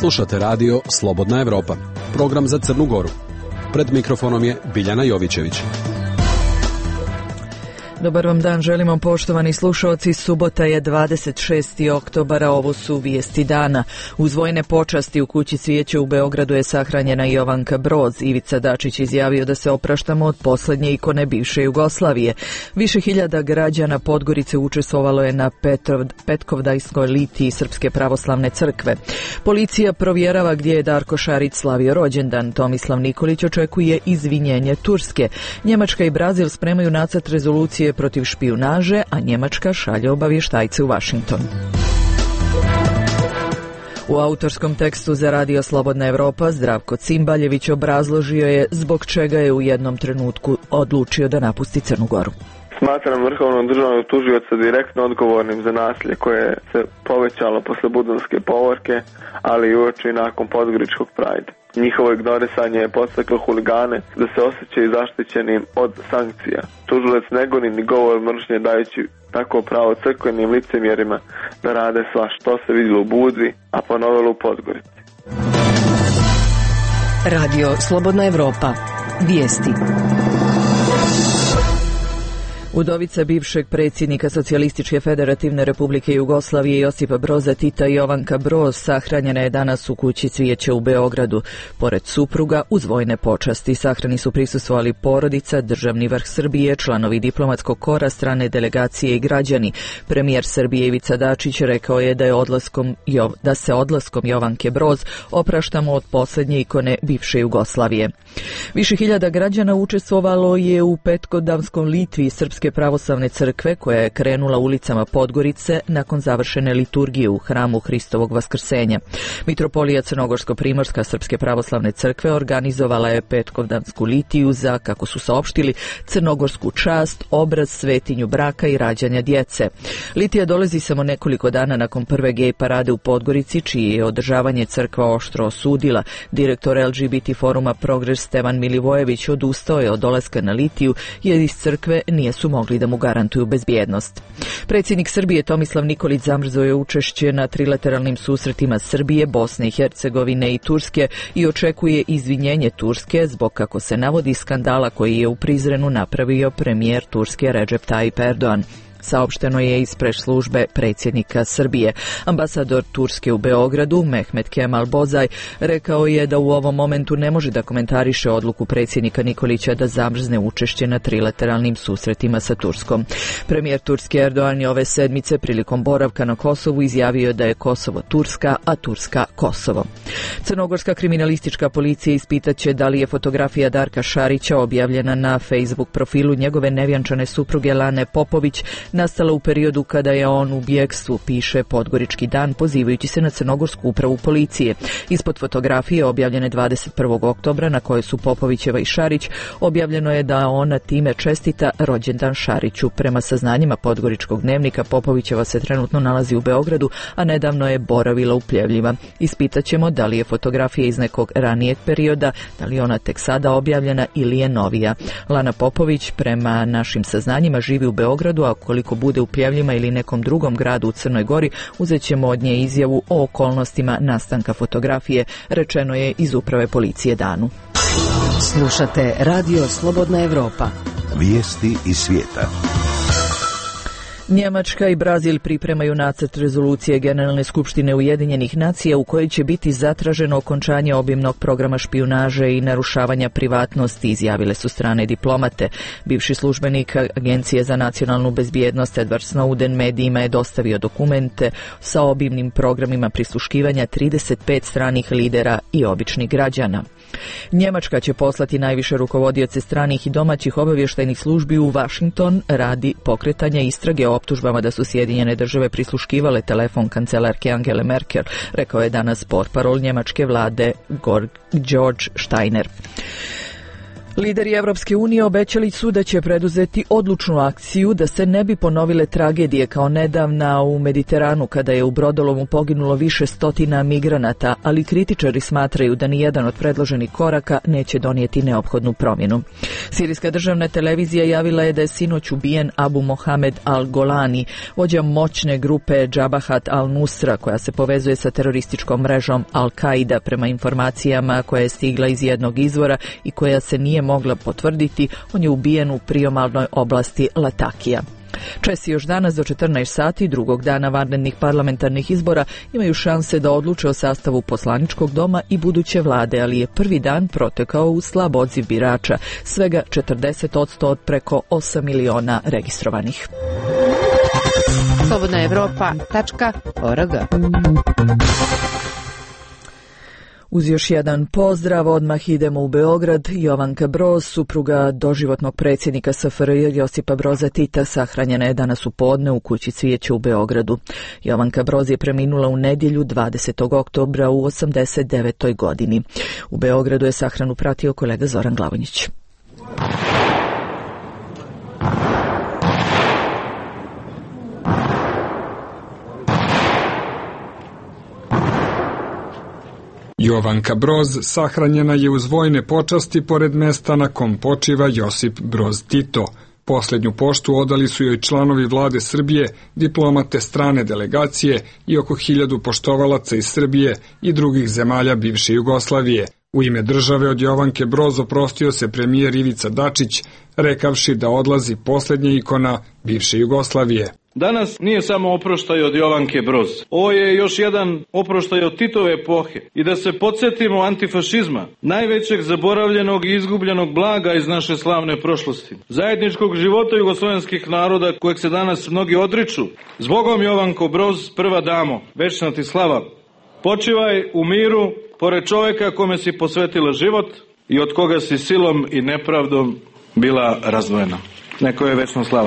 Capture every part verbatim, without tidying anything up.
Slušate radio Slobodna Evropa, program za Crnu Goru. Pred mikrofonom je Biljana Jovićević. Dobar vam dan, želimo poštovani slušalci. Subota je dvadeset šesti oktobara, ovo su vijesti dana. Uz vojne počasti u kući Cvijeće u Beogradu je sahranjena Jovanka Broz. Ivica Dačić izjavio da se opraštamo od posljednje ikone bivše Jugoslavije. Više hiljada građana Podgorice učestvovalo je na Petrov, Petkovdajskoj litiji Srpske pravoslavne crkve. Policija provjerava gdje je Darko Šarić slavio rođendan. Tomislav Nikolić očekuje izvinjenje Turske. Njemačka i Brazil spremaju nacrt rezolucije protiv špijunaže, a Njemačka šalje obavještajce u Washington. U autorskom tekstu za radio Slobodna Evropa Zdravko Cimbaljević obrazložio je zbog čega je u jednom trenutku odlučio da napusti Crnu Goru. Smatram vrhovnog državnog tužioca direktno odgovornim za nasilje koje se povećalo posle Budvanske povorke, ali i uoči nakon Podgoričkog Prajda. Njihovo ignorisanje je podstaklo huligane da se osjećaju zaštićenim od sankcija. Tužilac ne goni ni govor mržnje, dajući tako pravo crkvenim licemjerima da rade svašta. To se vidjelo u Budvi, a ponovilo u Podgorici. Radio Slobodna Evropa. Vijesti. Udovica bivšeg predsjednika Socijalističke federativne republike Jugoslavije Josipa Broza Tita Jovanka Broz sahranjena je danas u kući Cvijeće u Beogradu. Pored supruga, uz vojne počasti sahrani su prisustvovali porodica, državni vrh Srbije, članovi diplomatskog kora, strane delegacije i građani. Premijer Srbije Ivica Dačić rekao je da, je odlaskom, da se odlaskom Jovanke Broz opraštamo od posljednje ikone bivše Jugoslavije. Više hiljada građana učestvovalo je u Petkovdanskom litiji Srpske pravoslavne crkve koja je krenula ulicama Podgorice nakon završene liturgije u hramu Hristovog vaskrsenja. Mitropolija Crnogorsko-primorska Srpske pravoslavne crkve organizovala je Petkovdansku litiju za, kako su saopštili, crnogorsku čast, obraz, svetinju braka i rađanja djece. Litija dolazi samo nekoliko dana nakon prve gej parade u Podgorici, čije je održavanje crkva oštro osudila. Direktor L G B T foruma Progres Stevan Milivojević odustao je od dolaska na litiju jer iz crkve nije su mogli da mu garantuju bezbjednost. Predsjednik Srbije Tomislav Nikolić zamrzao je učešće na trilateralnim susretima Srbije, Bosne i Hercegovine i Turske i očekuje izvinjenje Turske zbog, kako se navodi, skandala koji je u Prizrenu napravio premijer Turske Recep Tayyip Erdogan. Saopšteno je iz press službe predsjednika Srbije. Ambasador Turske u Beogradu, Mehmet Kemal Bozaj, rekao je da u ovom momentu ne može da komentariše odluku predsjednika Nikolića da zamrzne učešće na trilateralnim susretima sa Turskom. Premijer Turske Erdogan je ove sedmice prilikom boravka na Kosovu izjavio da je Kosovo Turska, a Turska Kosovo. Crnogorska kriminalistička policija ispitaće da li je fotografija Darka Šarića objavljena na Facebook profilu njegove nevjenčane supruge Lane Popović nastala u periodu kada je on u bjegstvu, piše Podgorički dan, pozivajući se na Crnogorsku upravu policije. Ispod fotografije objavljene dvadeset prvog oktobra na kojoj su Popovićeva i Šarić, objavljeno je da ona time čestita rođendan Šariću. Prema saznanjima Podgoričkog dnevnika, Popovićeva se trenutno nalazi u Beogradu, a nedavno je boravila u Pljevljima. Ispitaćemo da li je fotografija iz nekog ranijeg perioda, da li je ona tek sada objavljena ili je novija. Lana Popović, prema našim saznanjima, živi u Beogradu, a koliko bude u Pljevljima ili nekom drugom gradu u Crnoj Gori, uzet ćemo od nje izjavu o okolnostima nastanka fotografije, rečeno je iz uprave policije danu. Slušate radio Slobodna Evropa. Vijesti iz svijeta. Njemačka i Brazil pripremaju nacrt rezolucije Generalne skupštine Ujedinjenih nacija u kojoj će biti zatraženo okončanje obimnog programa špijunaže i narušavanja privatnosti, izjavile su strane diplomate. Bivši službenik Agencije za nacionalnu bezbjednost Edward Snowden medijima je dostavio dokumente sa obimnim programima prisluškivanja trideset pet stranih lidera i običnih građana. Njemačka će poslati najviše rukovodioce stranih i domaćih obavještajnih službi u Washington radi pokretanja istrage o optužbama da su Sjedinjene države prisluškivale telefon kancelarke Angele Merkel, rekao je danas portparol njemačke vlade Georg Steiner. Lideri Evropske unije obećali su da će preduzeti odlučnu akciju da se ne bi ponovile tragedije kao nedavna u Mediteranu kada je u brodolomu poginulo više stotina migranata, ali kritičari smatraju da nijedan od predloženih koraka neće donijeti neophodnu promjenu. Sirijska državna televizija javila je da je sinoć ubijen Abu Mohamed al-Golani, vođa moćne grupe Džabahat al-Nusra koja se povezuje sa terorističkom mrežom Al-Qaida prema informacijama koja je stigla iz jednog izvora i koja se nije mogla potvrditi. On je ubijen u priobalnoj oblasti Latakija. Česi još danas do četrnaest sati drugog dana vanrednih parlamentarnih izbora imaju šanse da odluče o sastavu poslaničkog doma i buduće vlade, ali je prvi dan protekao u slab odziv birača, svega četrdeset posto od preko osam miliona registrovanih. slobodna evropa tačka org. Uz još jedan pozdrav odmah idemo u Beograd. Jovanka Broz, supruga doživotnog predsjednika S F R J Josipa Broza Tita, sahranjena je danas u podne u kući Cvijeće u Beogradu. Jovanka Broz je preminula u nedjelju dvadesetog oktobra u osamdeset devetoj godini. U Beogradu je sahranu pratio kolega Zoran Glavonjić. Jovanka Broz sahranjena je uz vojne počasti pored mesta na kom počiva Josip Broz Tito. Posljednju poštu odali su joj članovi vlade Srbije, diplomate strane delegacije i oko hiljadu poštovalaca iz Srbije i drugih zemalja bivše Jugoslavije. U ime države od Jovanke Broz oprostio se premijer Ivica Dačić, rekavši da odlazi posljednja ikona bivše Jugoslavije. Danas nije samo oproštaj od Jovanke Broz. Ovo je još jedan oproštaj od Titove epohe. I da se podsjetimo antifašizma, najvećeg zaboravljenog i izgubljenog blaga iz naše slavne prošlosti. Zajedničkog života jugoslovenskih naroda kojeg se danas mnogi odriču. Zbogom Jovanko Broz, prva damo, večna ti slava. Počivaj u miru pored čoveka kome si posvetila život i od koga si silom i nepravdom bila razdvojena. Neko je večna slava.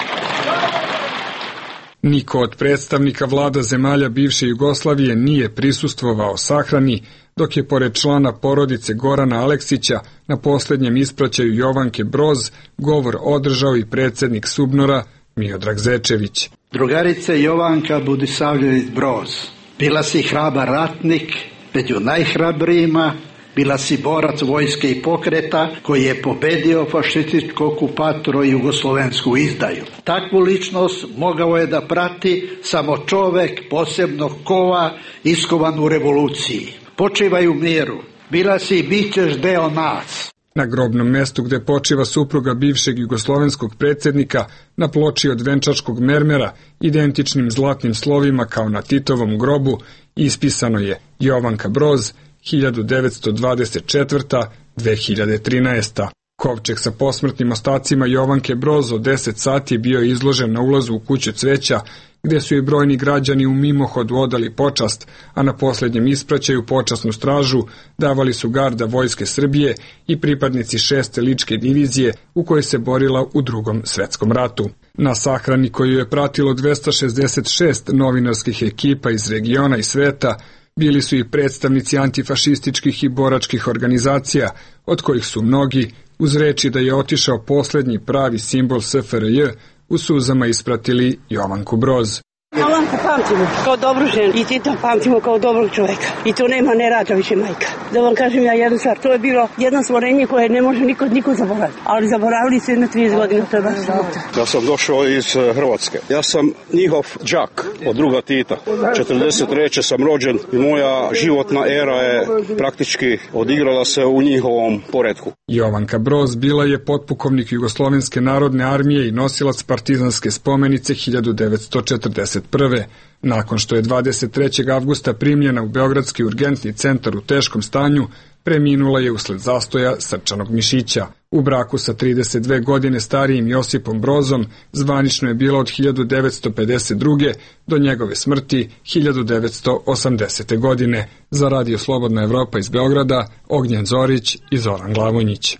Niko od predstavnika vlada zemalja bivše Jugoslavije nije prisustvovao sahrani, dok je pored člana porodice Gorana Aleksića na posljednjem ispraćaju Jovanke Broz govor održao i predsjednik Subnora Miodrag Zečević. Drugarice Jovanka Budisavljević Broz, bila si hrabar ratnik, među najhrabrijima, bila si borac vojske i pokreta koji je pobedio fašističku okupatora i jugoslovensku izdaju. Takvu ličnost mogao je da prati samo čovek posebnog kova iskovan u revoluciji. Počivaj u miru, bila si i bit ćeš deo nas. Na grobnom mestu gde počiva supruga bivšeg jugoslovenskog predsjednika, na ploči od venčačkog mermera, identičnim zlatnim slovima kao na Titovom grobu, ispisano je Jovanka Broz, hiljadu devetsto dvadeset četvrta do dve hiljade trinaesta. Kovčeg sa posmrtnim ostacima Jovanke Broz od deset sati je bio izložen na ulazu u kuću Cveća, gde su i brojni građani u mimohodu odali počast, a na posljednjem ispraćaju počasnu stražu davali su garda Vojske Srbije i pripadnici šeste ličke divizije u kojoj se borila u Drugom svetskom ratu. Na sahrani koju je pratilo dvesta šezdeset šest novinarskih ekipa iz regiona i sveta bili su i predstavnici antifašističkih i boračkih organizacija, od kojih su mnogi, uz reči da je otišao posljednji pravi simbol S F R J, u suzama ispratili Jovanku Broz. Jovanku pamtimo kao dobru ženu i Tita pamtimo kao dobrog čovjeka. I to nema, ne rađa više majka. Da vam kažem ja jednu stvar, to je bilo jedno stvorenje koje ne može niko, niko zaboraviti. Ali zaboravili su jedno trideset godina, to je baš sramota. Ja sam došao iz Hrvatske. Ja sam njihov đak od druga Tita. četrdeset treće sam rođen i moja životna era je praktički odigrala se u njihovom poretku. Jovanka Broz bila je potpukovnik Jugoslovenske narodne armije i nosilac partizanske spomenice hiljadu devetsto četrdeset prve. Nakon što je dvadeset trećeg avgusta primljena u Beogradski urgentni centar u teškom stanju, preminula je usled zastoja srčanog mišića. U braku sa trideset dve godine starijim Josipom Brozom zvanično je bila od hiljadu devetsto pedeset druge do njegove smrti hiljadu devetsto osamdesete godine. Za Radio Slobodna Evropa iz Beograda, Ognjen Zorić i Zoran Glavonjić.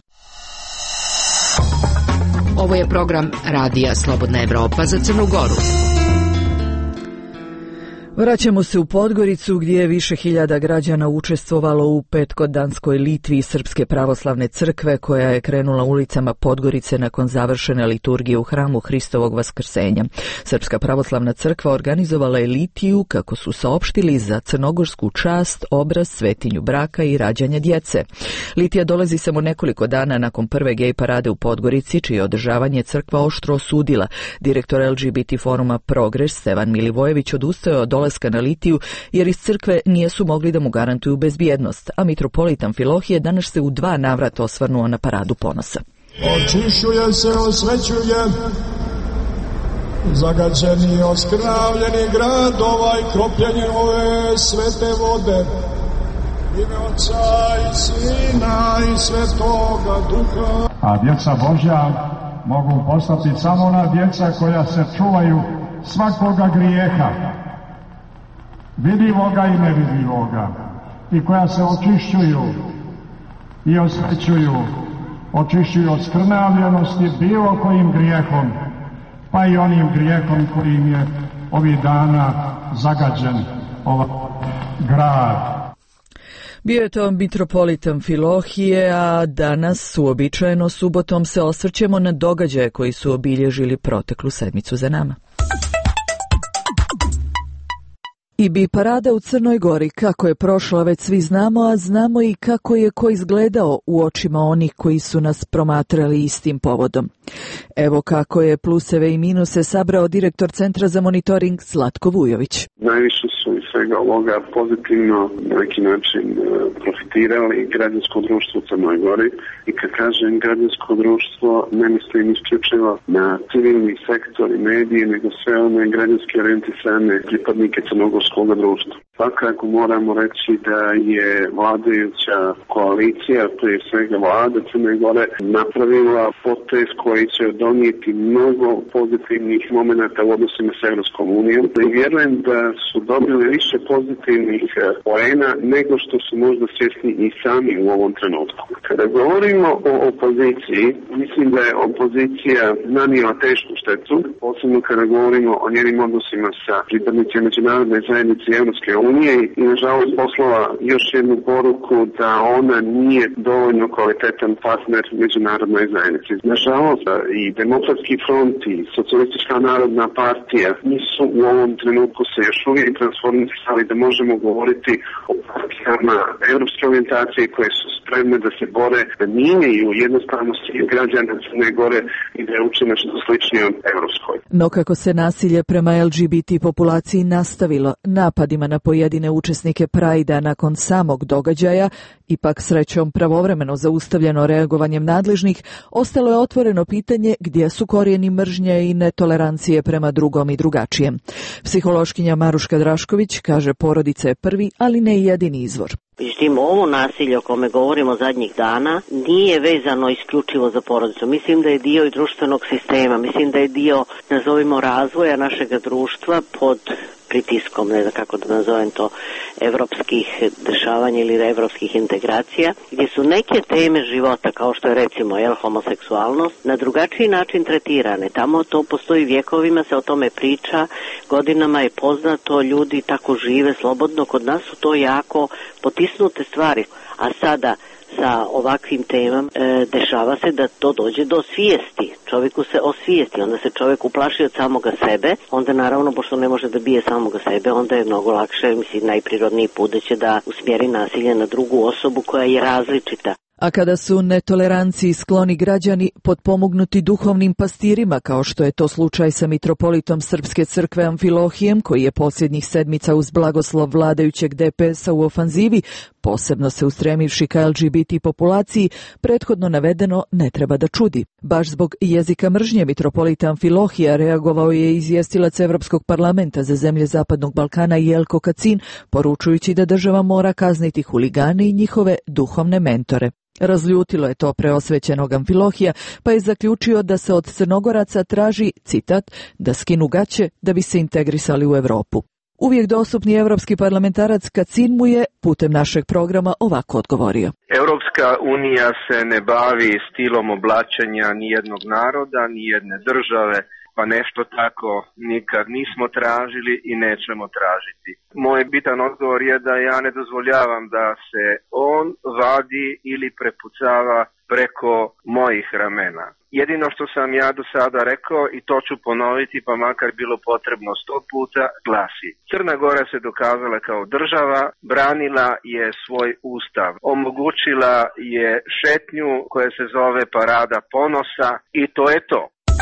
Ovo je program Radija Slobodna Evropa za Crnu Goru. Vraćamo se u Podgoricu gdje je više hiljada građana učestvovalo u petkodanskoj litvi Srpske pravoslavne crkve koja je krenula ulicama Podgorice nakon završene liturgije u hramu Hristovog vaskrsenja. Srpska pravoslavna crkva organizovala je litiju, kako su saopštili, za crnogorsku čast, obraz, svetinju braka i rađanja djece. Litija dolazi samo nekoliko dana nakon prve gej parade u Podgorici, čije održavanje crkva oštro osudila. Direktor L G B T foruma Progres Stevan Milivojević odustao od dolaska na litiju jer iz crkve nijesu mogli da mu garantuju bezbjednost, a mitropolit Amfilohije danas se u dva navrata osvrnuo na paradu ponosa. Očišćuje se, osvećuje zagađeni, oskrnavljeni grad ovaj kropljenjem ove svete vode, ime Otca i Sina i Svetoga Duha. A djeca Božja mogu postati samo ona djeca koja se čuvaju svakoga grijeha, vidljivoga i nevidljivoga, i koja se očišćuju i osvećuju, očišćuju od skrnavljenosti bilo kojim grijehom, pa i onim grijehom kojim je ovih dana zagađen ovaj grad. Bio je to mitropolit Amfilohije, a danas, uobičajeno subotom, se osvrćemo na događaje koji su obilježili proteklu sedmicu za nama. I bi parada u Crnoj Gori, kako je prošla već svi znamo, a znamo i kako je ko izgledao u očima onih koji su nas promatrali istim povodom. Evo kako je pluseve i minuse sabrao direktor Centra za monitoring Zlatko Vujović. Najviše su iz svega ovoga pozitivno na neki način profitirali građansko društvo u Crnoj Gori, i kad kažem građansko društvo ne mislim isključivo na civilni sektor i medije, nego sve one građanske orijentisane pripadnike crnogorskog društva. Svakako moramo reći da je vladajuća koalicija, prije svega vlada Crne Gore, napravila potez koji će donijeti mnogo pozitivnih momenata u odnosima s Evropskom unijom. I vjerujem da su dobili više pozitivnih poena nego što su možda svjesni i sami u ovom trenutku. Kada govorimo o opoziciji, mislim da je opozicija nanijela tešku štetu, posebno kada govorimo o njenim odnosima sa pripadnicima međunarodne zajednice i Evropske unije, i nažalost poslala još jednu poruku da ona nije dovoljno kvalitetan partner međunarodnoj zajednici. Nažalost, i Demokratski front i Socijalistička narodna partija nisu u ovom trenutku se još uvijek transformisali da možemo govoriti o partijama evropske orijentacije koje su spremne da se bore, da mijenjaju jednostavno svih građana Crne Gore i da je učine što sličnije od evropskoj. No kako se nasilje prema L G B T populaciji nastavilo napadima na pojedine učesnike Prajda nakon samog događaja, ipak srećom pravovremeno zaustavljeno reagovanjem nadležnih, ostalo je otvoreno pitanje gdje su korijeni mržnje i netolerancije prema drugom i drugačijem. Psihološkinja Maruška Drašković kaže porodica je prvi, ali ne i jedini izvor. Međutim, ovo nasilje o kome govorimo zadnjih dana nije vezano isključivo za porodicu. Mislim da je dio i društvenog sistema, mislim da je dio, nazovimo, razvoja našeg društva pod pritiskom, ne znam kako da nazovem to, evropskih dešavanja ili evropskih integracija, gdje su neke teme života, kao što je recimo jel, homoseksualnost, na drugačiji način tretirane. Tamo to postoji vjekovima, se o tome priča, godinama je poznato, ljudi tako žive slobodno, kod nas su to jako potisnute stvari, a sada sa ovakvim temama e, dešava se da to dođe do svijesti. Čovjeku se osvijesti, onda se čovjek uplaši od samoga sebe, onda naravno, pošto ne može da bije samoga sebe, onda je mnogo lakše, mislim, najprirodniji put da će da usmjeri nasilje na drugu osobu koja je različita. A kada su netoleranciji skloni građani potpomognuti duhovnim pastirima, kao što je to slučaj sa mitropolitom Srpske crkve Amfilohijem, koji je posljednjih sedmica uz blagoslov vladajućeg D P S-a u ofanzivi, posebno se ustremivši ka L G B T populaciji, prethodno navedeno ne treba da čudi. Baš zbog jezika mržnje mitropolita Amfilohija reagovao je izvjestilac Evropskog parlamenta za zemlje Zapadnog Balkana Jelko Kacin, poručujući da država mora kazniti huligane i njihove duhovne mentore. Razljutilo je to preosvećenog Amfilohija, pa je zaključio da se od Crnogoraca traži, citat, da skinu gaće da bi se integrisali u Europu. Uvijek dostupni evropski parlamentarac Kacin mu je putem našeg programa ovako odgovorio. Europska unija se ne bavi stilom oblačenja ni jednog naroda, ni jedne države. pa nešto tako nikad nismo tražili i nećemo tražiti. Moj bitan odgovor je da ja ne dozvoljavam da se on vadi ili prepucava preko mojih ramena. Jedino što sam ja do sada rekao, i to ću ponoviti pa makar bilo potrebno sto puta, glasi: Crna Gora se dokazala kao država, branila je svoj ustav, omogućila je šetnju koja se zove Parada ponosa i to je to.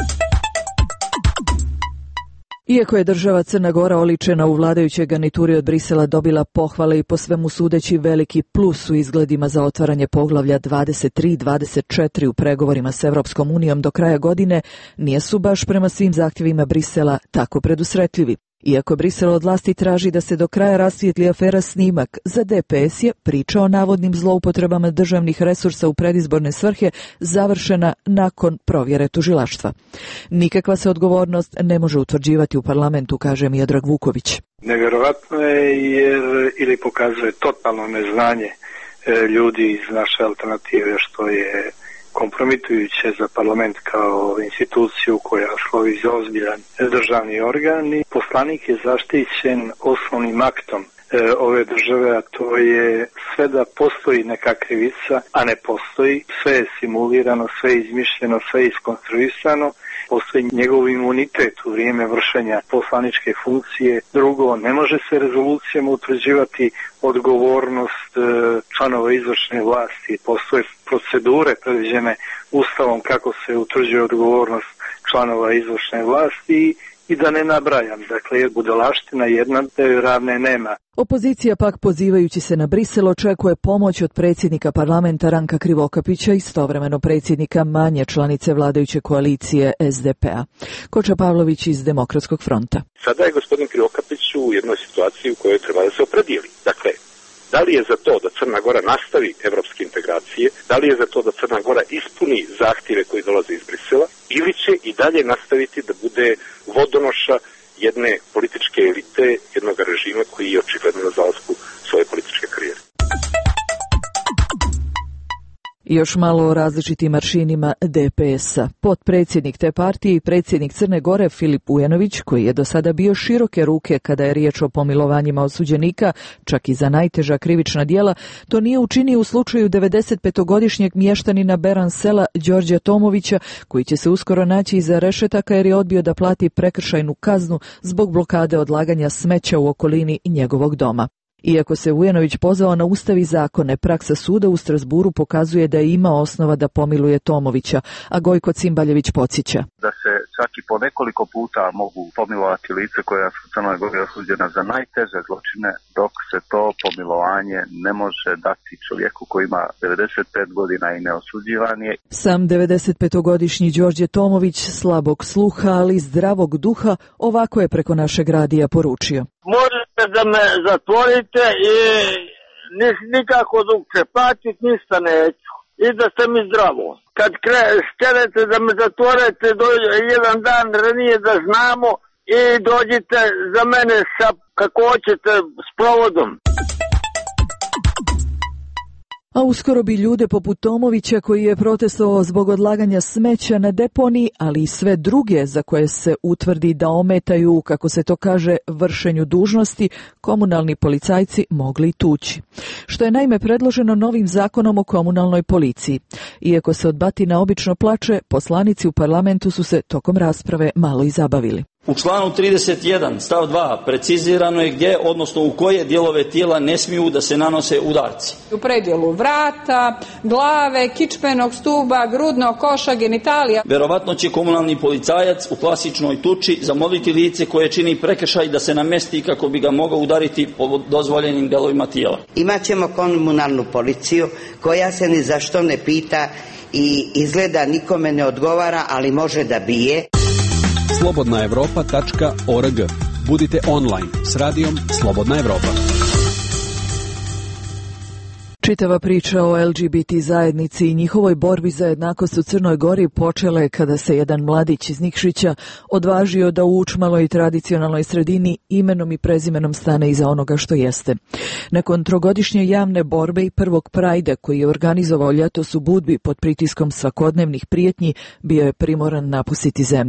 Iako je država Crna Gora oličena u vladajućoj garnituri od Brisela dobila pohvale i po svemu sudeći veliki plus u izgledima za otvaranje poglavlja dvadeset tri i dvadeset četiri u pregovorima s Evropskom unijom do kraja godine, nijesu baš prema svim zahtjevima Brisela tako predusretljivi. Iako Brisel od vlasti traži da se do kraja rasvijetli afera Snimak, za D P S je priča o navodnim zloupotrebama državnih resursa u predizborne svrhe završena nakon provjere tužilaštva. Nikakva se odgovornost ne može utvrđivati u parlamentu, kaže Miodrag Vuković. Nevjerovatno je jer ili pokazuje totalno neznanje ljudi iz naše alternative, što je kompromitujuće za parlament kao instituciju koja slovi za ozbiljan državni organ. I poslanik je zaštićen osnovnim aktom e, ove države, a to je sve da postoji neka krivica, a ne postoji. Sve je simulirano, sve je izmišljeno, sve je iskonstruisano. Postoji njegov imunitet u vrijeme vršenja poslaničke funkcije. Drugo, ne može se rezolucijama utvrđivati odgovornost e, članova izvršne vlasti. Postoje procedure predviđene Ustavom kako se utvrđuje odgovornost članova izvršne vlasti i da ne nabrajam. Dakle, je budalaština jedna, da joj ravne nema. Opozicija pak, pozivajući se na Brisel, očekuje pomoć od predsjednika parlamenta Ranka Krivokapića i istovremeno predsjednika manje članice vladajuće koalicije S D P-a. Koča Pavlović iz Demokratskog fronta. Sada je gospodin Krivokapić u jednoj situaciji u kojoj treba da se opredijeli. Dakle, da li je za to da Crna Gora nastavi evropske integracije, da li je za to da Crna Gora ispuni zahtjeve koji dolaze iz Brisela, ili će i dalje nastaviti da bude vodonoša jedne političke elite, jednog režima koji je očigledno na zalasku svoje političke karijere. Još malo o različitim aršinima D P S-a. Potpredsjednik te partije i predsjednik Crne Gore Filip Ujanović, koji je do sada bio široke ruke kada je riječ o pomilovanjima osuđenika, čak i za najteža krivična djela, to nije učinio u slučaju devedesetpetogodišnjeg mještanina Beran sela Đorđa Tomovića, koji će se uskoro naći iza rešetaka jer je odbio da plati prekršajnu kaznu zbog blokade odlaganja smeća u okolini njegovog doma. Iako se Vujanović pozvao na ustav i zakone, praksa suda u Strasburu pokazuje da je imao osnova da pomiluje Tomovića, a Gojko Cimbaljević podsjeća. Da se čak i po nekoliko puta mogu pomilovati lice koja su u Crnoj Gori osuđena za najteže zločine, dok se to pomilovanje ne može dati čovjeku koji ima devedeset pet godina i neosuđivan je. Sam devedesetpetogodišnji Đorđe Tomović, slabog sluha, ali zdravog duha, ovako je preko našeg radija poručio. Možete da me zatvorite i nikako drugče platiti, ništa neću. I da ste mi zdravo. Kad krenete da me zatvorite, dođe jedan dan ranije da znamo i dođite za mene sa, kako hoćete, s provodom. A uskoro bi ljude poput Tomovića, koji je protestovao zbog odlaganja smeća na deponiji, ali i sve druge za koje se utvrdi da ometaju, kako se to kaže, vršenju dužnosti, komunalni policajci mogli tući. Što je naime predloženo novim zakonom o komunalnoj policiji. Iako se od batina obično plače, poslanici u parlamentu su se tokom rasprave malo i zabavili. U članu trideset jedan stav dva precizirano je gdje, odnosno u koje dijelove tijela ne smiju da se nanose udarci. U predjelu vrata, glave, kičmenog stuba, grudnog koša, genitalija. Verovatno će komunalni policajac u klasičnoj tuči zamoliti lice koje čini prekršaj da se namesti kako bi ga mogao udariti po dozvoljenim dijelovima tijela. Imaćemo komunalnu policiju koja se ni za što ne pita i izgleda nikome ne odgovara, ali može da bije. slobodna evropa tačka org. Budite online s radijom Slobodna Evropa. Čitava priča o L G B T zajednici i njihovoj borbi za jednakost u Crnoj Gori počela je kada se jedan mladić iz Nikšića odvažio da u učmaloj i tradicionalnoj sredini imenom i prezimenom stane iza onoga što jeste. Nakon trogodišnje javne borbe i prvog prajda koji je organizovao ljetos u Budvi pod pritiskom svakodnevnih prijetnji, bio je primoran napustiti zemlju.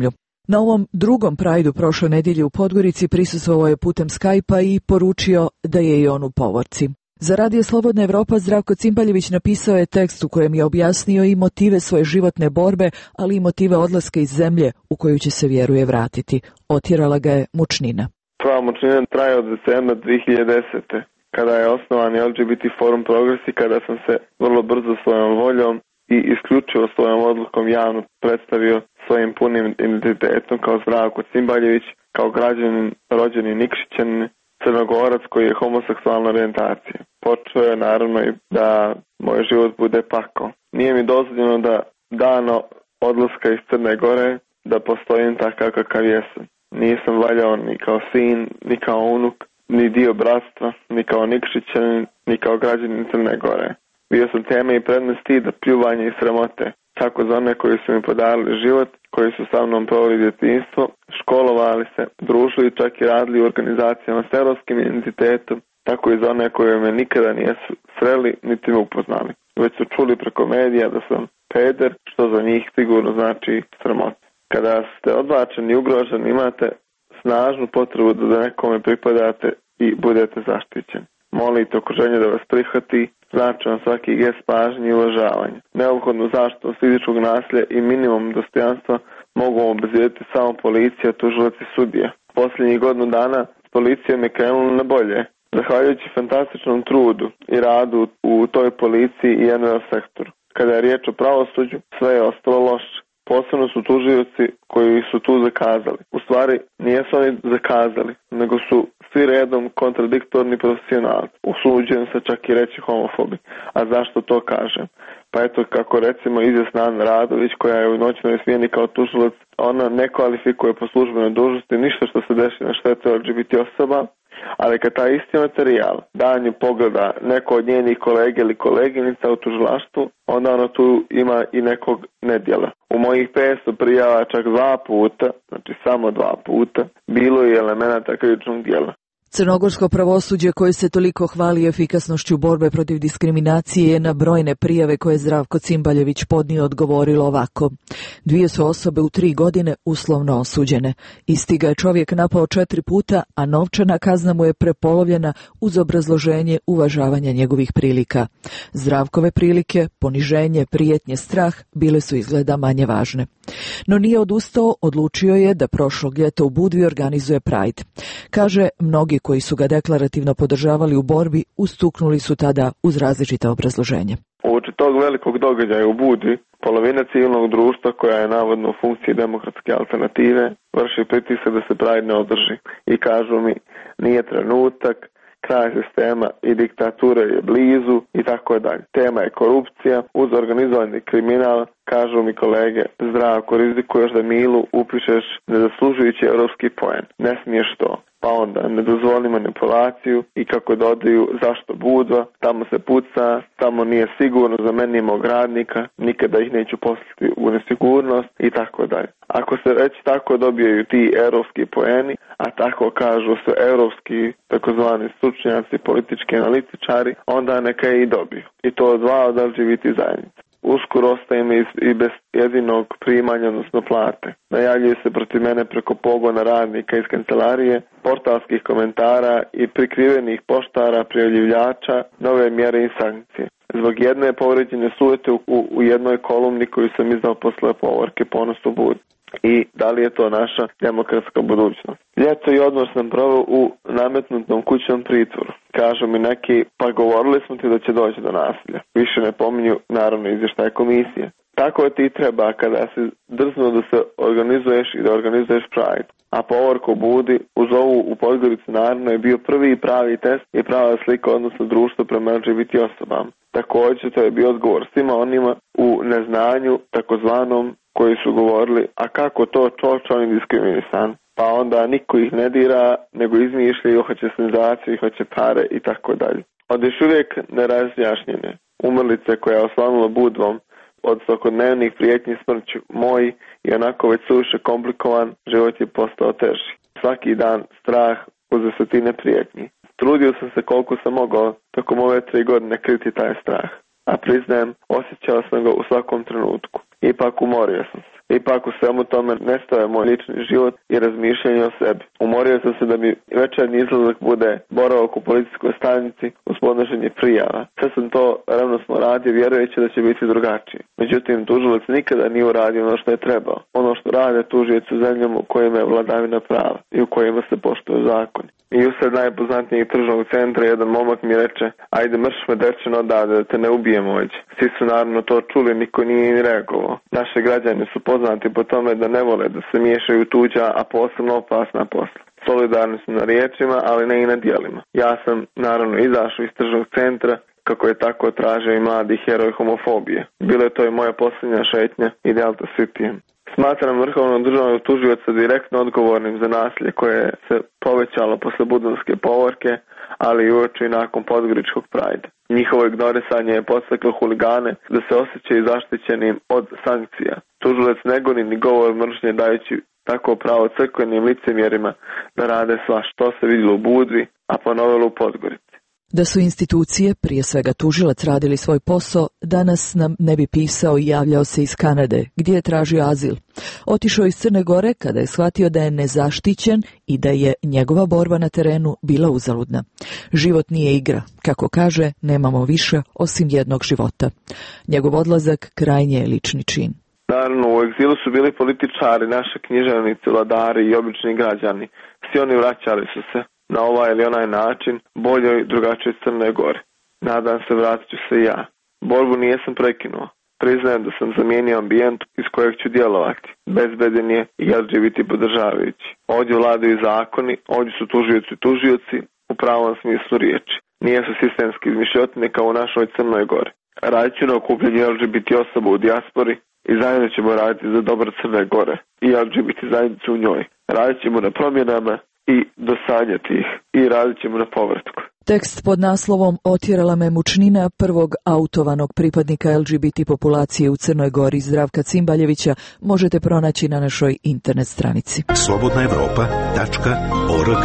Na ovom drugom Prideu prošle nedjelje u Podgorici prisustvovao je putem Skype-a i poručio da je i on u povorci. Za Radio Slobodna Evropa Zdravko Cimbaljević napisao je tekst u kojem je objasnio i motive svoje životne borbe, ali i motive odlaska iz zemlje u koju će se, vjeruje, vratiti. Otjerala ga je mučnina. Tvoja mučnina traje od decembra dvije hiljade desete. Kada je osnovan L G B T Forum Progress i kada sam se vrlo brzo svojom voljom i isključivo svojom odlukom javno predstavio svojim punim identitetom kao Zdravko Cimbaljević, kao građanin rođeni Nikšićanin, Crnogorac koji je homoseksualna orijentacija. Počeo je naravno i da moj život bude pakao. Nije mi dozvoljeno da dano odlaska iz Crne Gore da postojim takav kakav jesam. Nisam valjao ni kao sin, ni kao unuk, ni dio bratstva, ni kao Nikšićanin, ni kao građanin Crne Gore. Bio sam tema i predmet stida, pljuvanja i sramote, kako za one koji su mi podarili život, koji su sa mnom proveli djetinjstvo, školovali se, družili, čak i radili u organizacijama s europskim identitetom, tako i za one koje me nikada nijesu sreli, niti me upoznali. Već su čuli preko medija da sam peder, što za njih sigurno znači sramota. Kada ste odbačeni i ugroženi, imate snažnu potrebu da nekome pripadate i budete zaštićeni. Molite okruženje da vas prihvati, znači vam svaki gest pažnje i uvažavanja. Neophodnu zaštitu fizičkog nasilja i minimum dostojanstva mogu obezbijediti samo policija, tužilac i sudija. Posljednjih godinu dana s policijom je krenulo na bolje. Zahvaljujući fantastičnom trudu i radu u toj policiji i N V O sektoru. Kada je riječ o pravosuđu, sve je ostalo loše. Posebno su tužioci koji su tu zakazali. U stvari, nijesu oni zakazali, nego su svi redom kontradiktorni profesionalci. Usuđujem se čak i reći homofobi. A zašto to kažem? Pa eto kako recimo izvjesna Ana Radović, koja je u noćnoj smjeni kao tužilac, ona ne kvalifikuje po službenoj dužnosti ništa što se deši na štetu L G B T osoba, ali kad taj isti materijal danju pogleda neko od njenih kolega ili koleginica u tužilaštvu, onda ono tu ima i nekog nedjela. U mojih petsto prijava čak dva puta, znači samo dva puta, bilo je elemenata krivičnog djela. Crnogorsko pravosuđe koje se toliko hvali efikasnošću borbe protiv diskriminacije je na brojne prijave koje je Zdravko Cimbaljević podnio odgovorilo ovako. Dvije su osobe u tri godine uslovno osuđene. Isti ga je čovjek napao četiri puta, a novčana kazna mu je prepolovljena uz obrazloženje uvažavanja njegovih prilika. Zdravkove prilike, poniženje, prijetnje, strah bile su izgleda manje važne. No nije odustao, odlučio je da prošlog ljeta u Budvi organizuje Pride. Kaže, mnogi koji su ga deklarativno podržavali u borbi ustuknuli su tada uz različite obrazloženje. Uoči tog velikog događaja u Budvi, polovina civilnog društva koja je navodno u funkciji demokratske alternative vrši pritisak da se Pride ne održi. I kažu mi, nije trenutak, kraj sistema i diktature je blizu i tako dalje. Tema je korupcija uz organizovani kriminal, kažu mi kolege, Zdravko, rizikuješ da Milu upišeš nezaslužujući europski poen. Ne smiješ to. Pa onda ne dozvoli manipulaciju i kako dodaju zašto Budva, tamo se puca, tamo nije sigurno, za meni imao radnika, nikada ih neću poslati u nesigurnost i tako dalje. Ako se već tako dobijaju ti europski poeni, a tako kažu se europski takozvani stručnjaci, politički analitičari, onda neka i dobiju. I to dva od L G B T zajednice. Uskoro ostajem i bez jedinog primanja, odnosno plate. Najavljuje se protiv mene preko pogona radnika iz kancelarije, portalskih komentara i prikrivenih poštara, prijavljivljača, nove mjere i sankcije. Zbog jedne povređene sujete u, u jednoj kolumni koju sam izdao posle povorke Ponos u Budvi. I da li je to naša demokratska budućnost? Ljeto i odmor sam proveo u nametnutom kućnom pritvoru. Kažu mi neki, pa govorili smo ti da će doći do nasilja. Više ne pominju, naravno, izvještaje komisije. Tako je ti treba kada se drznuo da se organizuješ i da organizuješ Pride. A povorko Budi uz ovu u Podgorici naravno je bio prvi pravi test i prava slika odnosno društva prema L G B T osobama. Također to je bio odgovor svima onima u neznanju takozvanom koji su govorili, a kako to čoč oni diskriminisan, pa onda niko ih ne dira, nego izmišljaju, hoće senzaciju, hoće pare i tako dalje. Od još uvijek nerazjašnjene umrlice koja je osvanula Budvom od svakodnevnih prijetnji smrću, moj i onako već suviše komplikovan život je postao teži. Svaki dan strah uz desetine prijetnji. Trudio sam se koliko sam mogao tokom ove tri godine kriti taj strah, a priznajem, osjećao sam ga u svakom trenutku. Ipak umorio sam se. Ipak u svemu tome nestaje moj lični život i razmišljanje o sebi. Umorio sam se da mi večernji izlazak bude boravak u policijskoj stanici uz podnošenje prijava. Sve sam to revnosno radio vjerujući da će biti drugačije. Međutim, tužilac nikada nije uradio ono što je trebao. Ono što rade tužioci u zemljama u kojima je vladavina prava i u kojima se poštuju zakoni. I usred najpoznatnijeg tržnog centra jedan momak mi reče: ajde mrš me dečen odavde da te ne ubijem ovdje. Svi su naravno to čuli, niko nije ni reagovao. Naše građani su poznati po tome da ne vole da se miješaju tuđa, a posebno opasna posla. Solidarni su na riječima, ali ne i na djelima. Ja sam naravno izašao iz tržnog centra kako je tako tražio i mladi heroj homofobije. Bilo je to i moja posljednja šetnja i Delta Cityjem. Smatram vrhovnog državnog tužioca direktno odgovornim za nasilje koje se povećalo posle Budvanske povorke, ali i uoči nakon Podgoričkog prajda. Njihovo ignorisanje je podstaklo huligane da se osjećaju zaštićenim od sankcija. Tužilac ne goni ni govor mržnje dajući tako pravo crkvenim licemjerima da rade svašta. To se vidjelo u Budvi, a ponovilo u Podgorici. Da su institucije, prije svega tužilac, radili svoj posao, danas nam ne bi pisao i javljao se iz Kanade, gdje je tražio azil. Otišao iz Crne Gore kada je shvatio da je nezaštićen i da je njegova borba na terenu bila uzaludna. Život nije igra. Kako kaže, nemamo više osim jednog života. Njegov odlazak krajnje je lični čin. Naravno, u egzilu su bili političari, naši književnici, vladari i obični građani. Svi oni vraćali su se na ovaj ili onaj način, boljoj i drugačoj Crne Gore. Nadam se, vratit ću se i ja. Borbu nijesam prekinuo. Priznajem da sam zamijenio ambijent iz kojeg ću djelovati. Bezbeden je i L G B T podržavajući. Ovdje vladaju zakoni, ovdje su tužioci i tužioci u pravom smislu riječi. Nije su sistemski izmišljotine kao u našoj Crnoj Gori. Radit ću na okupljenju L G B T osoba u dijaspori i zajedno ćemo raditi za dobro Crne Gore i L G B T zajednicu u njoj. Radit ćemo na promjenama i dosanjati ih i radit ćemo na povratku. Tekst pod naslovom Otjerala me mučnina prvog autovanog pripadnika L G B T populacije u Crnoj Gori Zdravka Cimbaljevića možete pronaći na našoj internet stranici. slobodna evropa tačka org.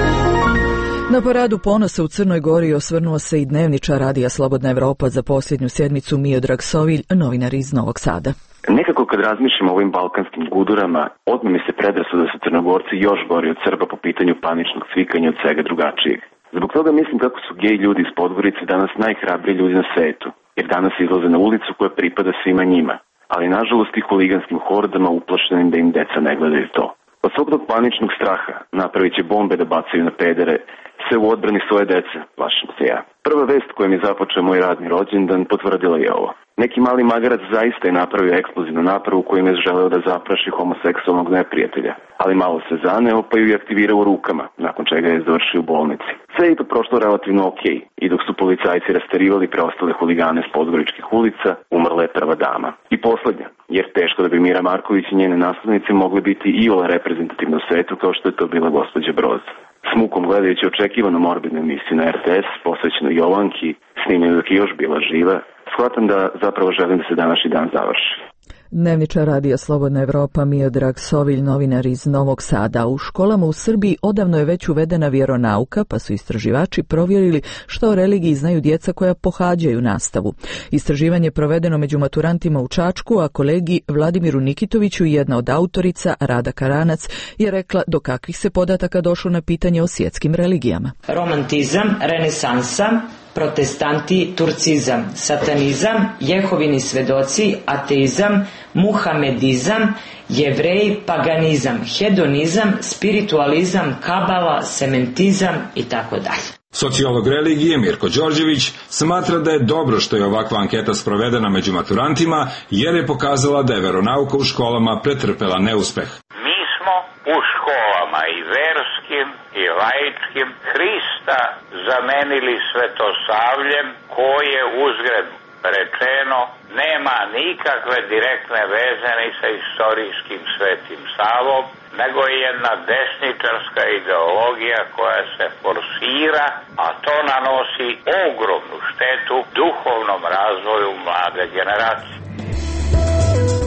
Na paradu ponosa u Crnoj Gori osvrnuo se i dnevničar radija Slobodna Evropa za posljednju sjednicu Miodrag Sovilj, novinar iz Novog Sada. Nekako kad razmišljam o ovim balkanskim gudurama, odmah mi se predrasuda da su Crnogorci još gori od Srba po pitanju paničnog cvikanja od svega drugačijeg. Zbog toga mislim kako su gej ljudi iz Podgorice danas najhrabriji ljudi na svetu, jer danas izlaze na ulicu koja pripada svima njima, ali nažalost i huliganskim hordama uplašenim da im deca ne gledaju to. Od svog tog paničnog straha napravit će bombe da bacaju na pedere, sve u odbrani svoje dece, plašim se ja. Prva vest kojom je započeo moj radni rođendan potvrdila je ovo. Neki mali magarac zaista je napravio eksplozivnu napravu kojim je želeo da zapraši homoseksualnog neprijatelja, ali malo se zaneo pa ju je aktivirao u rukama, nakon čega je završio u bolnici. Sve je to prošlo relativno okej, i dok su policajci rasterivali preostale huligane s podgoričkih ulica, umrla je prva dama. I poslednja, jer teško da bi Mira Marković i njene naslednice mogli biti iole reprezentativne u svetu kao što je to bila gospođa Broz. S mukom gledajući očekivanu morbidnu emisiju na R T S, posvećenu Jovanki, snimljenu dok je još bila živa, shvatam da zapravo želim da se današnji dan završi. Dnevničar radija Slobodna Evropa Miodrag Sovilj, novinar iz Novog Sada. U školama u Srbiji odavno je već uvedena vjeronauka, pa su istraživači provjerili što o religiji znaju djeca koja pohađaju nastavu. Istraživanje provedeno među maturantima u Čačku, a kolegi Vladimiru Nikitoviću, jedna od autorica, Rada Karanac, je rekla do kakvih se podataka došlo na pitanje o svjetskim religijama. Romantizam, renesansa, protestanti, turcizam, satanizam, jehovini svedoci, ateizam, muhamedizam, jevreji, paganizam, hedonizam, spiritualizam, kabala, sementizam i tako dalje. Sociolog religije Mirko Đorđević smatra da je dobro što je ovakva anketa sprovedena među maturantima, jer je pokazala da je veronauka u školama pretrpela neuspeh. Mi smo u školama i verskim i laičkim Hrista zamenili svetosavljem koje, uzgred rečeno, nema nikakve direktne veze ni sa istorijskim Svetim Savom, nego je jedna desničarska ideologija koja se forsira, a to nanosi ogromnu štetu duhovnom razvoju mlade generacije.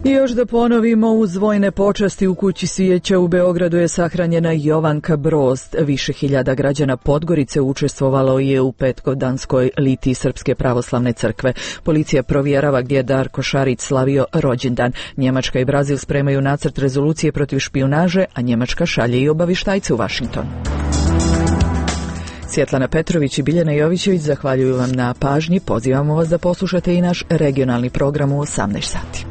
I još da ponovimo, uz vojne počasti u kući cvijeća u Beogradu je sahranjena Jovanka Broz. Više hiljada građana Podgorice učestvovalo je u petkodanskoj litiji Srpske pravoslavne crkve. Policija provjerava gdje je Darko Šarić slavio rođendan. Njemačka i Brazil spremaju nacrt rezolucije protiv špijunaže, a Njemačka šalje i obavještajce u Vašington. Svjetlana Petrović i Biljana Jovićević zahvaljuju vam na pažnji. Pozivamo vas da poslušate i naš regionalni program u osamnaest sati.